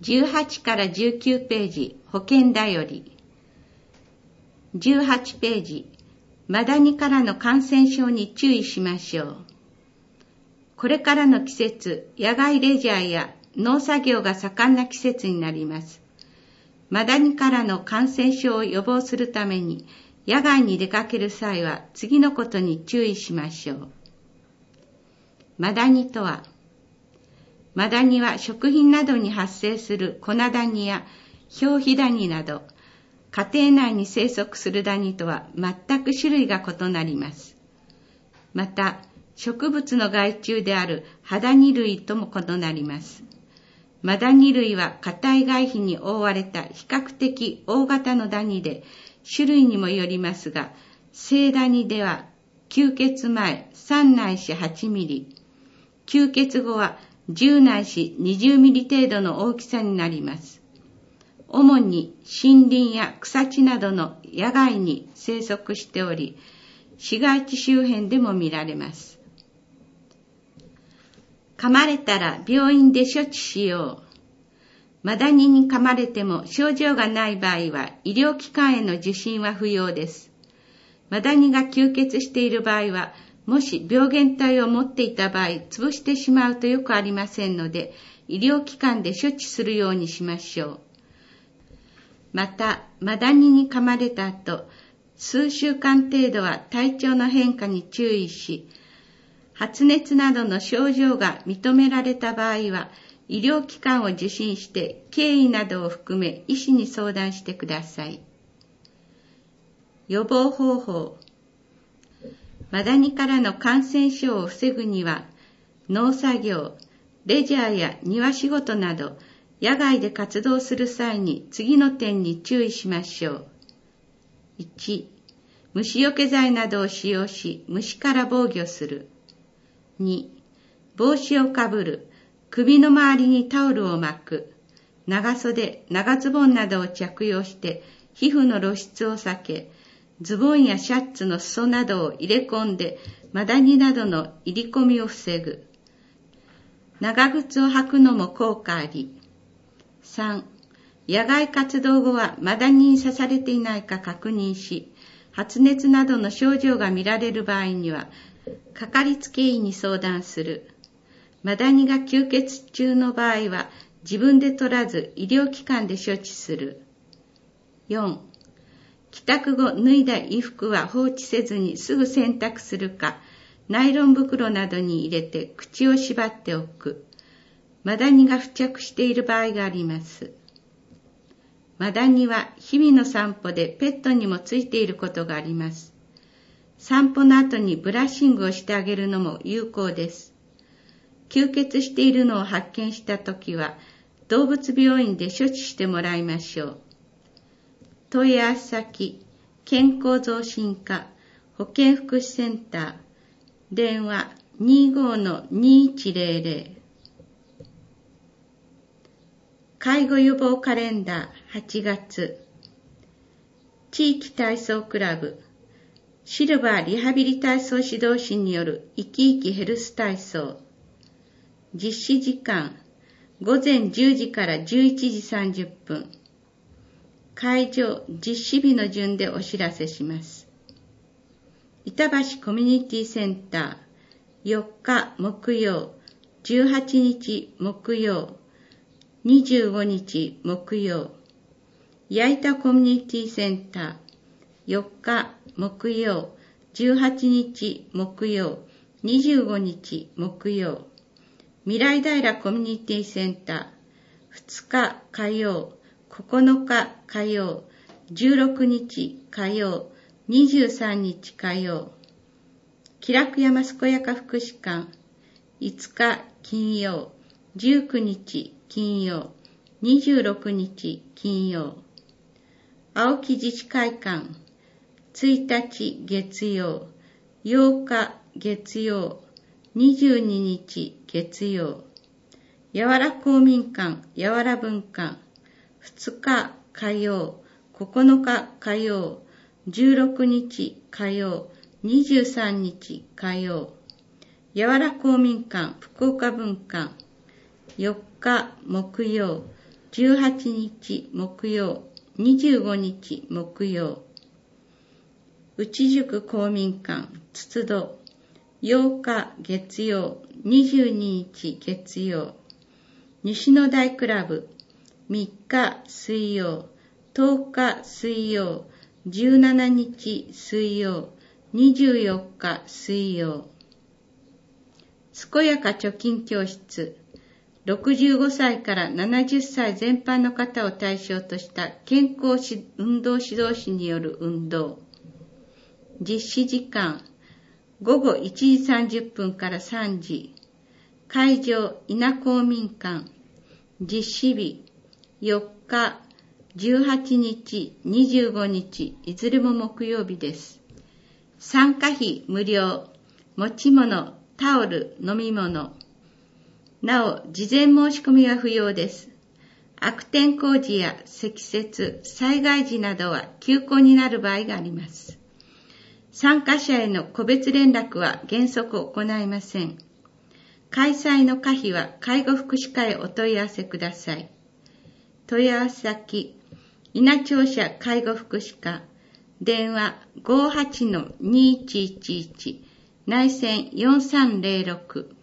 18から19ページ、保健だより。18ページ、マダニからの感染症に注意しましょう。これからの季節、野外レジャーや農作業が盛んな季節になります。マダニからの感染症を予防するために、野外に出かける際は次のことに注意しましょう。マダニとは、マダニは食品などに発生する粉ダニや表皮ダニなど、家庭内に生息するダニとは全く種類が異なります。また、植物の害虫であるハダニ類とも異なります。マダニ類は硬い外皮に覆われた比較的大型のダニで、種類にもよりますが、生ダニでは吸血前3ないし8ミリ、吸血後は10ないし20ミリ程度の大きさになります。主に森林や草地などの野外に生息しており、市街地周辺でも見られます。噛まれたら病院で処置しよう。マダニに噛まれても症状がない場合は医療機関への受診は不要です。マダニが吸血している場合は、もし病原体を持っていた場合、潰してしまうとよくありませんので、医療機関で処置するようにしましょう。また、マダニに噛まれた後、数週間程度は体調の変化に注意し、発熱などの症状が認められた場合は、医療機関を受診して経緯などを含め医師に相談してください。予防方法。マダニからの感染症を防ぐには、農作業、レジャーや庭仕事など、野外で活動する際に次の点に注意しましょう。1、虫除け剤などを使用し、虫から防御する。2、帽子をかぶる、首の周りにタオルを巻く、長袖、長ズボンなどを着用して皮膚の露出を避け、ズボンやシャツの裾などを入れ込んでマダニなどの入り込みを防ぐ。長靴を履くのも効果あり。3、野外活動後はマダニに刺されていないか確認し、発熱などの症状が見られる場合には、かかりつけ医に相談する。マダニが吸血中の場合は、自分で取らず医療機関で処置する。4、帰宅後脱いだ衣服は放置せずにすぐ洗濯するか、ナイロン袋などに入れて口を縛っておく。マダニが付着している場合があります。マダニは日々の散歩でペットにもついていることがあります。散歩の後にブラッシングをしてあげるのも有効です。吸血しているのを発見したときは、動物病院で処置してもらいましょう。問い合わせ先、健康増進課、保健福祉センター、電話 25-2100。介護予防カレンダー8月。地域体操クラブ、シルバーリハビリ体操指導士による生き生きヘルス体操。実施時間、午前10時から11時30分。会場、実施日の順でお知らせします。板橋コミュニティセンター、4日木曜、18日木曜、25日木曜。矢板コミュニティセンター、4日木曜、18日木曜、25日木曜。未来平コミュニティセンター、2日火曜、9日火曜、16日火曜、23日火曜。気楽山健やか福祉館、5日金曜、19日金曜、26日金曜。青木自治会館、1日月曜、8日月曜、22日月曜。やわら公民館、やわら文館、2日火曜、9日火曜、16日火曜、23日火曜。やわら公民館、福岡文館、4日木曜、 18日木曜、25日木曜。内宿公民館つど8日月曜、22日月曜。西の大クラブ3日水曜、10日水曜、17日水曜、24日水曜。健やか貯金教室65歳から70歳全般の方を対象とした健康運動指導士による運動。実施時間午後1時30分から3時。会場稲公民館。実施日4日、18日、25日、いずれも木曜日です。参加費無料。持ち物、タオル、飲み物。なお、事前申し込みは不要です。悪天候時や積雪、災害時などは休校になる場合があります。参加者への個別連絡は原則行いません。開催の可否は介護福祉課へお問い合わせください。問い合わせ先、稲庁舎介護福祉課、電話 58-2111、内線4306。